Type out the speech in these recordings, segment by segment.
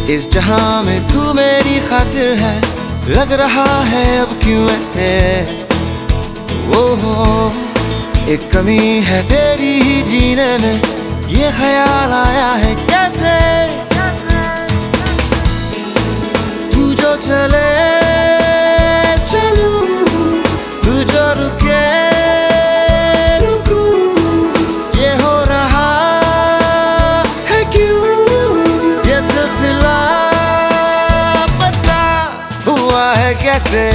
इस जहां में तू मेरी खातिर है, लग रहा है अब क्यों ऐसे। ओहो एक कमी है तेरी ही जीने में, ये ख्याल आया है कैसे। तू जो चले चलूं, तू जो रुके रुकूं, ये हो रहा है क्यों, ये सिलसिला पता हुआ है कैसे।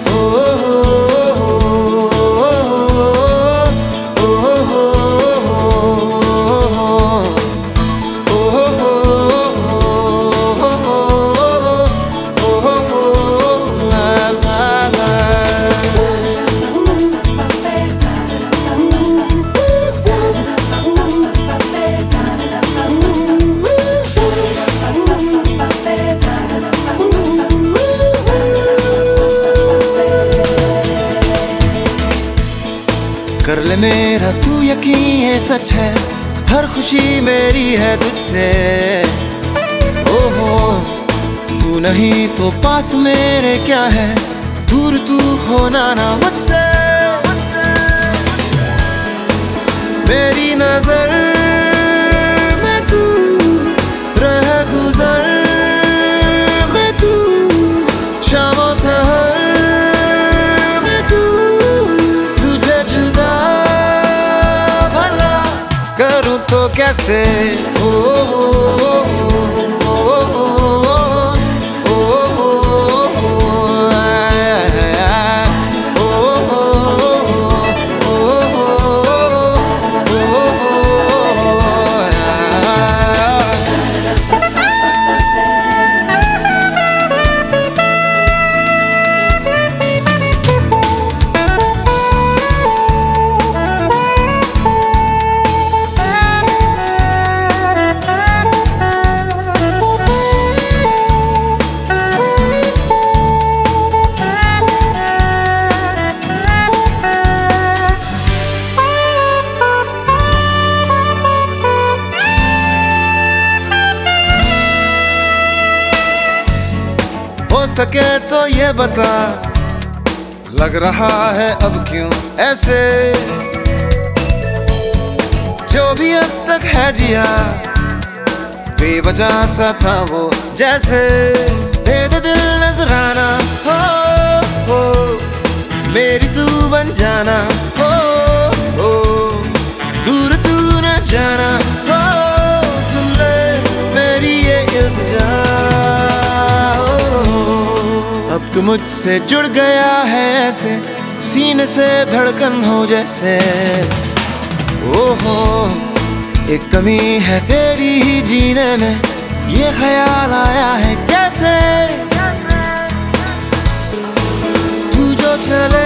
कर ले मेरा तू यकीन, ये सच है, हर खुशी मेरी है तुझसे। ओहो तू नहीं तो पास मेरे क्या है, दूर तू होना ना मुझसे। मेरी नजर में तू रह गुजर में तू, शामों सहर तो कैसे। हो सके तो ये बता, लग रहा है अब क्यों ऐसे। जो भी अब तक है जिया, बेवजह सा था वो जैसे। दे दे दिल नजराना हो, मेरी तू बन जाना हो, दूर तू न जाना हो। सुन ले मेरी ये इल्तिजा, अब तू मुझसे जुड़ गया है ऐसे, सीने से धड़कन हो जैसे। ओहो एक कमी है तेरी ही जीने में, ये ख्याल आया है कैसे। तू जो चले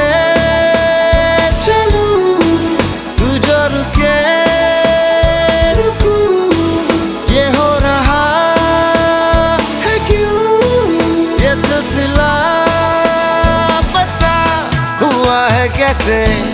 चलूं, तू जो रुके रुकूं, ये हो रहा है क्यों, ये सिलसिला पता हुआ है कैसे।